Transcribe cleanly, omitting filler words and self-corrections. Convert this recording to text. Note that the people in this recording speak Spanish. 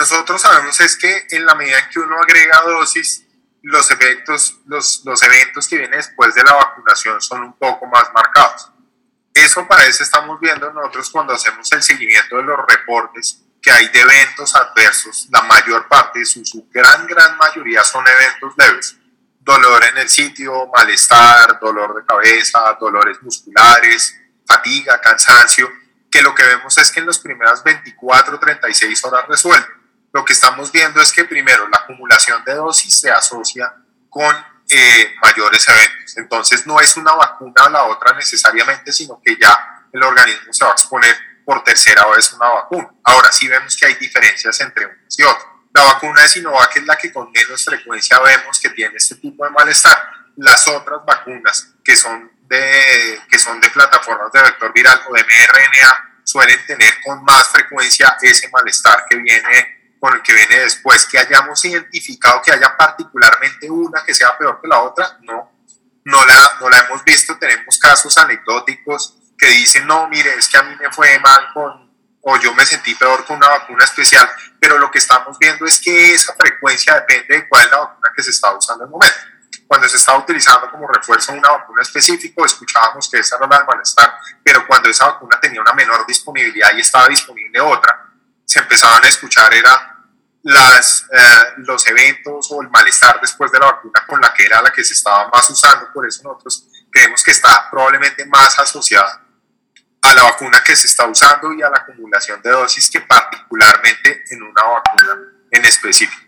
nosotros sabemos es que en la medida en que uno agrega dosis, los efectos, los eventos que vienen después de la vacunación son un poco más marcados. Eso para eso estamos viendo nosotros cuando hacemos el seguimiento de los reportes que hay de eventos adversos. La mayor parte de su gran mayoría son eventos leves. Dolor en el sitio, malestar, dolor de cabeza, dolores musculares, fatiga, cansancio, que lo que vemos es que en las primeras 24 o 36 horas resuelve. Lo que estamos viendo es que primero la acumulación de dosis se asocia con mayores eventos. Entonces no es una vacuna a la otra necesariamente, sino que ya el organismo se va a exponer por tercera vez a una vacuna. Ahora sí vemos que hay diferencias entre unas y otras. La vacuna de Sinovac es la que con menos frecuencia vemos que tiene este tipo de malestar. Las otras vacunas que son de plataformas de vector viral o de mRNA suelen tener con más frecuencia ese malestar que viene con el que viene después. Que hayamos identificado que haya particularmente una que sea peor que la otra, no la hemos visto. Tenemos casos anecdóticos que dicen, no, mire, es que a mí me fue mal o yo me sentí peor con una vacuna especial, pero lo que estamos viendo es que esa frecuencia depende de cuál es la vacuna que se está usando en el momento. Cuando se estaba utilizando como refuerzo una vacuna específica, escuchábamos que esa no era el malestar, pero cuando esa vacuna tenía una menor disponibilidad y estaba disponible otra, se empezaban a escuchar los eventos o el malestar después de la vacuna con la que era la que se estaba más usando. Por eso nosotros creemos que está probablemente más asociada a la vacuna que se está usando y a la acumulación de dosis que particularmente en una vacuna en específico.